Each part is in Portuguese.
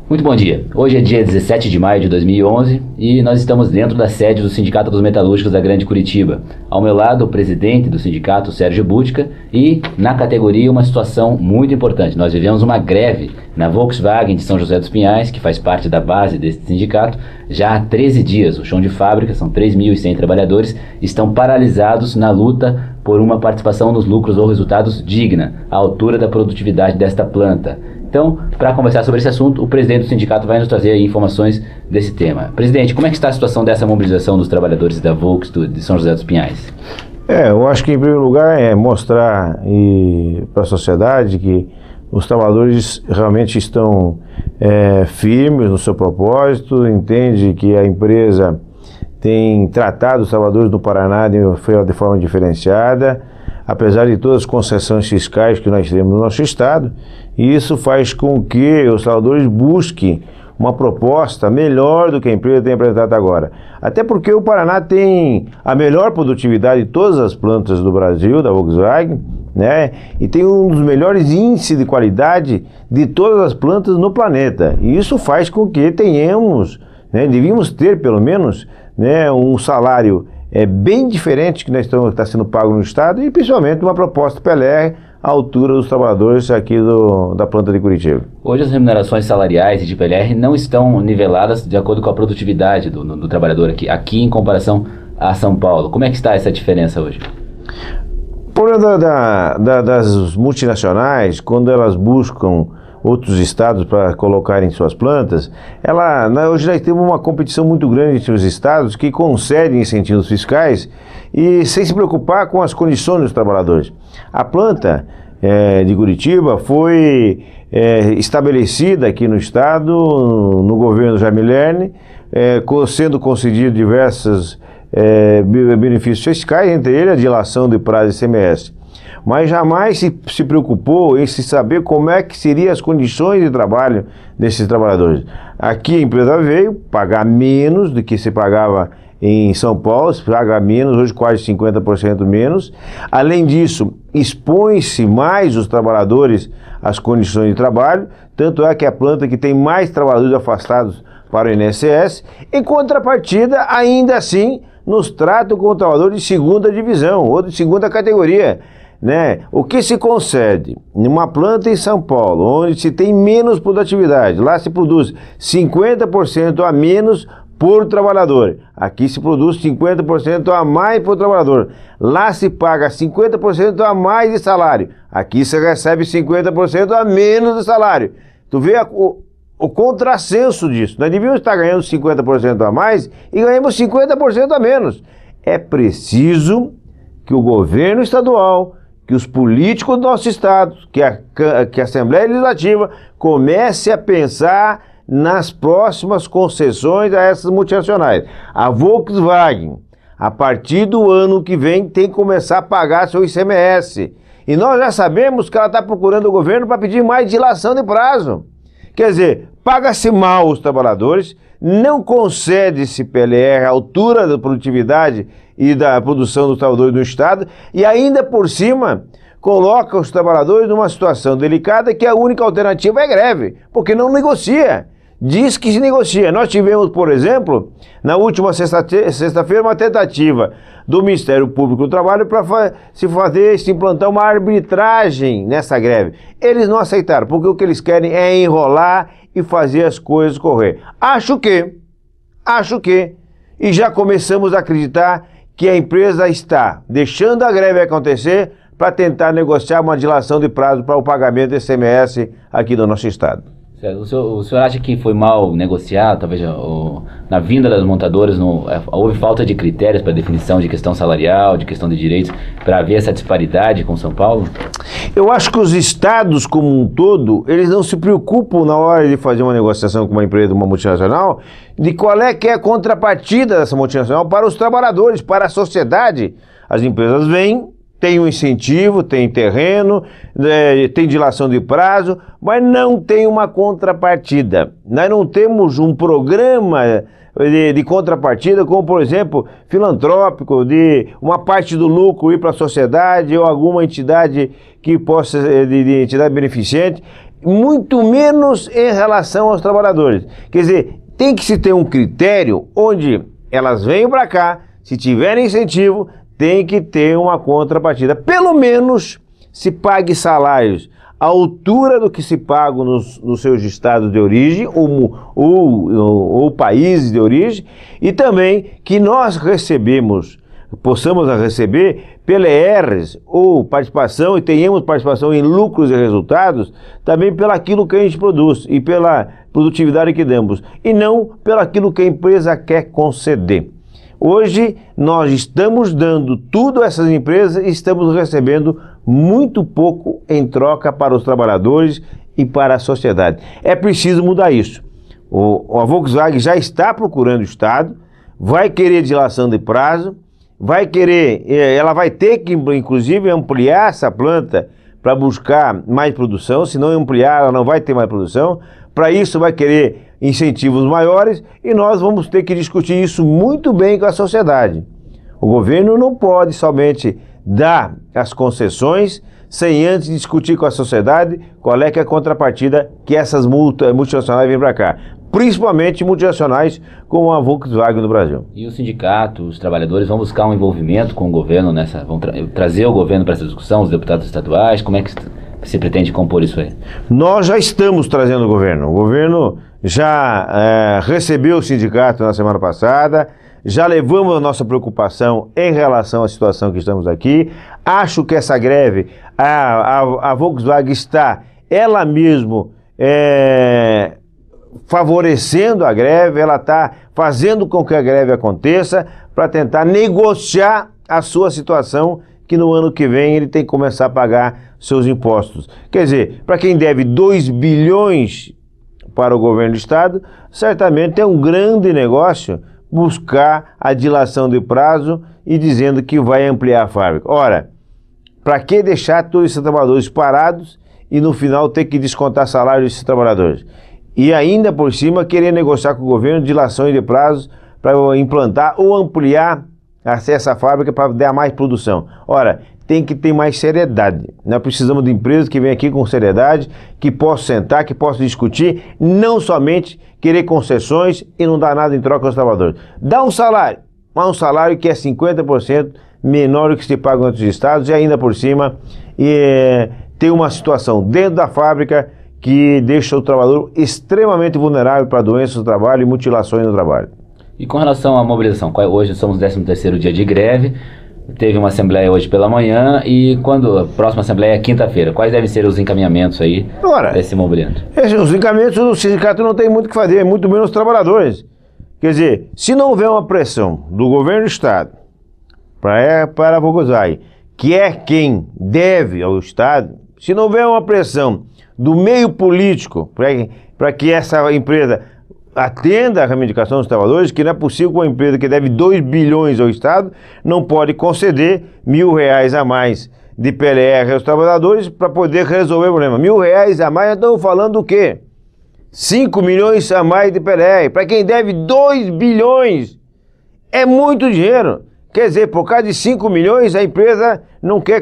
Muito bom dia. Hoje é dia 17 de maio de 2011 e nós estamos dentro da sede do Sindicato dos Metalúrgicos da Grande Curitiba. Ao meu lado, o presidente do sindicato, Sérgio Butka, e na categoria uma situação muito importante. Nós vivemos uma greve na Volkswagen de São José dos Pinhais, que faz parte da base desse sindicato, já há 13 dias. O chão de fábrica, são 3.100 trabalhadores, estão paralisados na luta por uma participação nos lucros ou resultados digna, à altura da produtividade desta planta. Então, para conversar sobre esse assunto, o presidente do sindicato vai nos trazer aí informações desse tema. Presidente, como é que está a situação dessa mobilização dos trabalhadores da Volks de São José dos Pinhais? Eu acho que em primeiro lugar é mostrar para a sociedade que os trabalhadores realmente estão firmes no seu propósito, entende que a empresa tem tratado os trabalhadores do Paraná de forma diferenciada, apesar de todas as concessões fiscais que nós temos no nosso estado, e isso faz com que os trabalhadores busquem uma proposta melhor do que a empresa tem apresentado agora. Até porque o Paraná tem a melhor produtividade de todas as plantas do Brasil, da Volkswagen, né? E tem um dos melhores índices de qualidade de todas as plantas no planeta. E isso faz com que tenhamos, né, devíamos ter pelo menos, né, um salário bem diferente que está sendo pago no estado e principalmente uma proposta PLR à altura dos trabalhadores aqui da planta de Curitiba. Hoje as remunerações salariais e de PLR não estão niveladas de acordo com a produtividade do trabalhador aqui em comparação a São Paulo. Como é que está essa diferença hoje? O problema das multinacionais, quando elas buscam outros estados para colocarem suas plantas, hoje nós temos uma competição muito grande entre os estados que concedem incentivos fiscais e sem se preocupar com as condições dos trabalhadores. A planta de Curitiba foi estabelecida aqui no estado, no governo Jaime Lerner, sendo concedido diversos benefícios fiscais, entre eles a dilação de prazo de ICMS. Mas jamais se preocupou em se saber como é que seriam as condições de trabalho desses trabalhadores. Aqui a empresa veio pagar menos do que se pagava em São Paulo, se paga menos, hoje quase 50% menos. Além disso, expõe-se mais os trabalhadores às condições de trabalho, tanto é que a planta que tem mais trabalhadores afastados para o INSS, em contrapartida, ainda assim, nos tratam como trabalhadores de segunda divisão ou de segunda categoria. Né? O que se concede numa planta em São Paulo, onde se tem menos produtividade, lá se produz 50% a menos por trabalhador, aqui se produz 50% a mais por trabalhador, lá se paga 50% a mais de salário, aqui se recebe 50% a menos de salário. Tu vê o contrassenso disso. Nós devíamos estar ganhando 50% a mais e ganhamos 50% a menos. É preciso que o governo estadual, que os políticos do nosso estado, que a Assembleia Legislativa comece a pensar nas próximas concessões a essas multinacionais. A Volkswagen, a partir do ano que vem, tem que começar a pagar seu ICMS. E nós já sabemos que ela está procurando o governo para pedir mais dilação de prazo. Quer dizer, paga-se mal os trabalhadores, não concede-se PLR à altura da produtividade e da produção dos trabalhadores do estado e ainda por cima coloca os trabalhadores numa situação delicada que a única alternativa é greve, porque não negocia. Diz que se negocia. Nós tivemos, por exemplo, na última sexta-feira, uma tentativa do Ministério Público do Trabalho para se implantar uma arbitragem nessa greve. Eles não aceitaram, porque o que eles querem é enrolar e fazer as coisas correr. Acho que, e já começamos a acreditar que a empresa está deixando a greve acontecer para tentar negociar uma dilação de prazo para o pagamento do ICMS aqui do nosso estado. O senhor acha que foi mal negociado, talvez na vinda das montadoras, houve falta de critérios para definição de questão salarial, de questão de direitos, para haver essa disparidade com São Paulo? Eu acho que os estados como um todo, eles não se preocupam na hora de fazer uma negociação com uma empresa, uma multinacional, de qual é que é a contrapartida dessa multinacional para os trabalhadores, para a sociedade. As empresas vêm, tem um incentivo, tem terreno, tem dilação de prazo, mas não tem uma contrapartida. Nós não temos um programa de contrapartida, como por exemplo, filantrópico, de uma parte do lucro ir para a sociedade ou alguma entidade que possa, de entidade beneficente. muito menos em relação aos trabalhadores. Quer dizer, tem que se ter um critério onde elas venham para cá, se tiverem incentivo, tem que ter uma contrapartida. Pelo menos se pague salários à altura do que se paga nos seus estados de origem ou países de origem, e também que nós possamos receber PLRs ou participação, e tenhamos participação em lucros e resultados, também pelaquilo que a gente produz e pela produtividade que damos, e não pelaquilo que a empresa quer conceder. Hoje nós estamos dando tudo a essas empresas e estamos recebendo muito pouco em troca para os trabalhadores e para a sociedade. É preciso mudar isso. A Volkswagen já está procurando o Estado, vai querer dilação de prazo, ela vai ter que, inclusive, ampliar essa planta para buscar mais produção. Se não ampliar, ela não vai ter mais produção. Para isso, vai querer incentivos maiores, e nós vamos ter que discutir isso muito bem com a sociedade. O governo não pode somente dar as concessões sem antes discutir com a sociedade qual é que é a contrapartida que essas multinacionais vêm para cá. Principalmente multinacionais como a Volkswagen no Brasil. E o sindicato, os trabalhadores vão buscar um envolvimento com o governo vão trazer o governo para essa discussão, os deputados estaduais, como é que se pretende compor isso aí? Nós já estamos trazendo o governo já recebeu o sindicato na semana passada, já levamos a nossa preocupação em relação à situação que estamos aqui. Acho que essa greve, a Volkswagen está, ela mesmo, favorecendo a greve, ela está fazendo com que a greve aconteça para tentar negociar a sua situação, que no ano que vem ele tem que começar a pagar seus impostos. Quer dizer, para quem deve 2 bilhões para o governo do Estado, certamente é um grande negócio buscar a dilação de prazo e dizendo que vai ampliar a fábrica. Ora, para que deixar todos esses trabalhadores parados e no final ter que descontar salário desses trabalhadores? E ainda por cima querer negociar com o governo dilações de prazos para implantar ou ampliar essa fábrica para dar mais produção. Ora, tem que ter mais seriedade. Nós precisamos de empresas que venham aqui com seriedade, que possam sentar, que possam discutir, não somente querer concessões e não dar nada em troca aos trabalhadores. Dá um salário, mas um salário que é 50% menor do que se paga em outros estados, e ainda por cima ter uma situação dentro da fábrica que deixa o trabalhador extremamente vulnerável para doenças do trabalho e mutilações no trabalho. E com relação à mobilização, hoje somos 13º dia de greve, teve uma assembleia hoje pela manhã, e quando a próxima assembleia é quinta-feira, quais devem ser os encaminhamentos aí desse movimento? Os encaminhamentos do sindicato não tem muito o que fazer, muito menos os trabalhadores. Quer dizer, se não houver uma pressão do governo do Estado para a Volkswagen, que é quem deve ao Estado, se não houver uma pressão do meio político para que essa empresa atenda a reivindicação dos trabalhadores, que não é possível que uma empresa que deve 2 bilhões ao Estado não pode conceder R$1.000 a mais de PLR aos trabalhadores para poder resolver o problema. R$1.000 a mais, estamos falando do quê? 5 milhões a mais de PLR. Para quem deve 2 bilhões, é muito dinheiro. Quer dizer, por causa de 5 milhões, a empresa não quer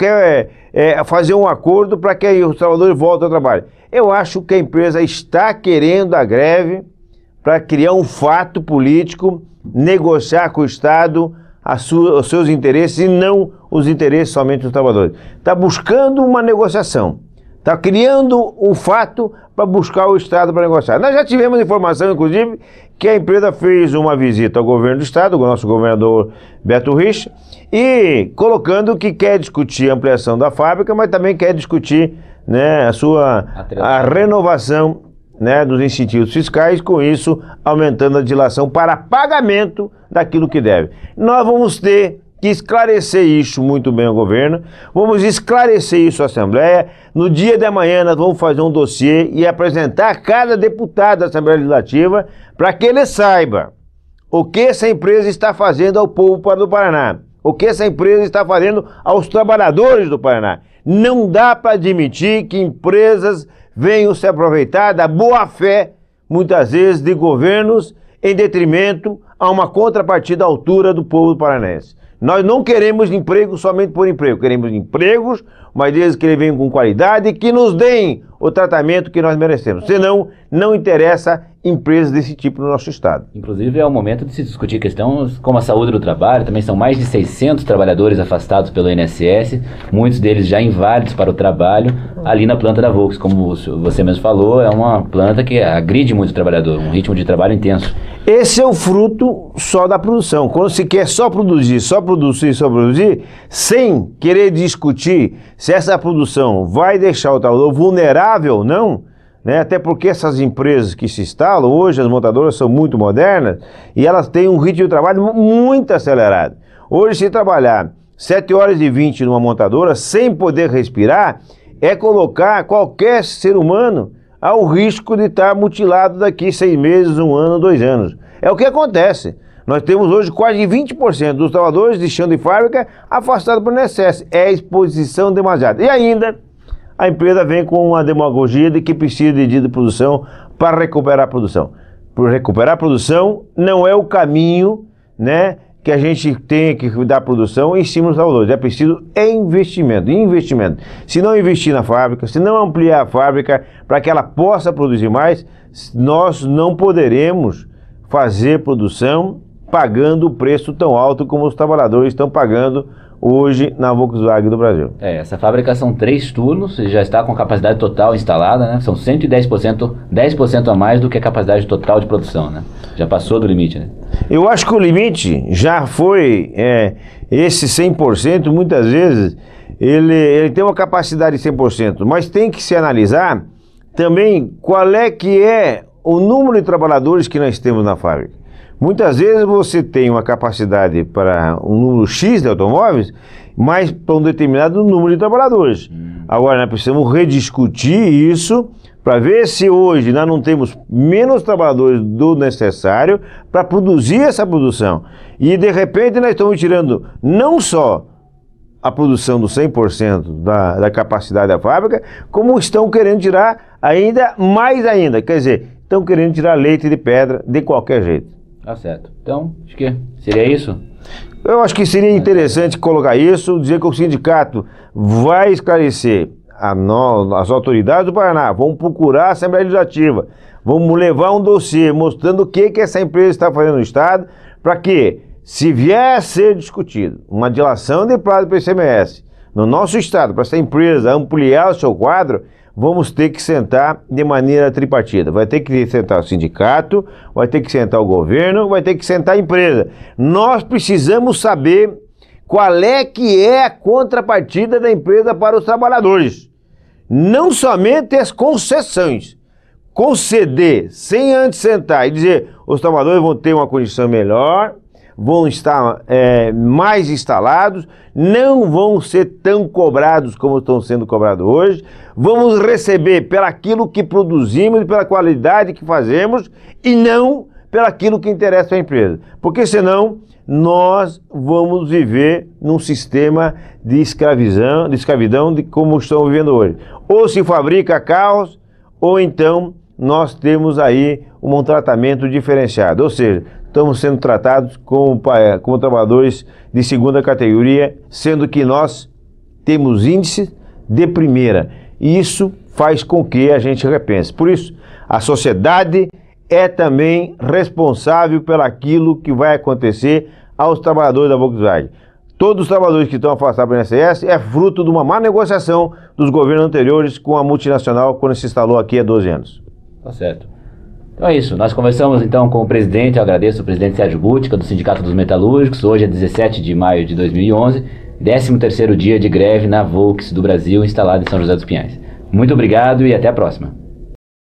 fazer um acordo para que os trabalhadores voltem ao trabalho. Eu acho que a empresa está querendo a greve para criar um fato político, negociar com o Estado os seus interesses e não os interesses somente dos trabalhadores. Está buscando uma negociação, está criando um fato para buscar o Estado para negociar. Nós já tivemos informação, inclusive, que a empresa fez uma visita ao governo do Estado, o nosso governador Beto Richa, e colocando que quer discutir a ampliação da fábrica, mas também quer discutir, né, a renovação, né, dos incentivos fiscais, com isso aumentando a dilação para pagamento daquilo que deve. Nós vamos ter que esclarecer isso muito bem ao governo, vamos esclarecer isso à Assembleia. No dia de amanhã nós vamos fazer um dossiê e apresentar a cada deputado da Assembleia Legislativa para que ele saiba o que essa empresa está fazendo ao povo do Paraná, o que essa empresa está fazendo aos trabalhadores do Paraná. Não dá para admitir que empresas venham se aproveitar da boa-fé, muitas vezes, de governos em detrimento a uma contrapartida à altura do povo paranaense. Nós não queremos emprego somente por emprego, queremos empregos mas desde que ele venha com qualidade e que nos deem o tratamento que nós merecemos. Senão, não interessa empresas desse tipo no nosso estado. Inclusive é o momento de se discutir questões como a saúde do trabalho. Também são mais de 600 trabalhadores afastados pelo INSS, muitos deles já inválidos para o trabalho, ali na planta da Volks. Como você mesmo falou, é uma planta que agride muito o trabalhador, um ritmo de trabalho intenso. Esse é o fruto só da produção. Quando se quer só produzir, sem querer discutir se essa produção vai deixar o trabalhador vulnerável ou não, né? Até porque essas empresas que se instalam hoje, as montadoras são muito modernas e elas têm um ritmo de trabalho muito acelerado. Hoje, se trabalhar 7h20 numa montadora sem poder respirar, é colocar qualquer ser humano ao risco de estar mutilado daqui 6 meses, 1 ano, 2 anos. É o que acontece. Nós temos hoje quase 20% dos trabalhadores de chão de fábrica afastados por INSS. É exposição demasiada. E ainda, a empresa vem com uma demagogia de que precisa de produção para recuperar a produção. Por recuperar a produção não é o caminho, né, que a gente tem que dar a produção em cima dos trabalhadores. É preciso investimento. Se não investir na fábrica, se não ampliar a fábrica para que ela possa produzir mais, nós não poderemos fazer produção pagando o preço tão alto como os trabalhadores estão pagando hoje na Volkswagen do Brasil. Essa fábrica são 3 turnos, já está com capacidade total instalada, né? São 110%, 10% a mais do que a capacidade total de produção, né? Já passou do limite, né? Eu acho que o limite já foi esse 100%, muitas vezes ele tem uma capacidade de 100%, mas tem que se analisar também qual é que é o número de trabalhadores que nós temos na fábrica. Muitas vezes você tem uma capacidade para um número X de automóveis, mas para um determinado número de trabalhadores. Agora, nós precisamos rediscutir isso para ver se hoje nós não temos menos trabalhadores do necessário para produzir essa produção. E, de repente, nós estamos tirando não só a produção do 100% da capacidade da fábrica, como estão querendo tirar ainda mais ainda. Quer dizer, estão querendo tirar leite de pedra de qualquer jeito. Tá certo. Então, acho que seria isso? Eu acho que seria interessante colocar isso, dizer que o sindicato vai esclarecer as autoridades do Paraná, vão procurar a Assembleia Legislativa, vamos levar um dossiê mostrando o que essa empresa está fazendo no Estado, para que, se vier a ser discutido uma dilação de prazo para o ICMS no nosso Estado, para essa empresa ampliar o seu quadro, vamos ter que sentar de maneira tripartida. Vai ter que sentar o sindicato, vai ter que sentar o governo, vai ter que sentar a empresa. Nós precisamos saber qual é que é a contrapartida da empresa para os trabalhadores. Não somente as concessões. Conceder sem antes sentar e dizer os trabalhadores vão ter uma condição melhor, vão estar mais instalados, não vão ser tão cobrados como estão sendo cobrados hoje, vamos receber pelaquilo que produzimos e pela qualidade que fazemos e não pelaquilo que interessa à empresa, porque senão nós vamos viver num sistema de escravidão de como estamos vivendo hoje. Ou se fabrica carros, ou então nós temos aí um tratamento diferenciado, ou seja, estamos sendo tratados como trabalhadores de segunda categoria, sendo que nós temos índice de primeira. E isso faz com que a gente repense. Por isso, a sociedade é também responsável pelaquilo que vai acontecer aos trabalhadores da Volkswagen. Todos os trabalhadores que estão afastados do INSS é fruto de uma má negociação dos governos anteriores com a multinacional quando se instalou aqui há 12 anos. Tá certo. Então é isso, nós conversamos então com o presidente, eu agradeço o presidente Sérgio Butka, do Sindicato dos Metalúrgicos. Hoje é 17 de maio de 2011, 13º dia de greve na Volks do Brasil, instalada em São José dos Pinhais. Muito obrigado e até a próxima.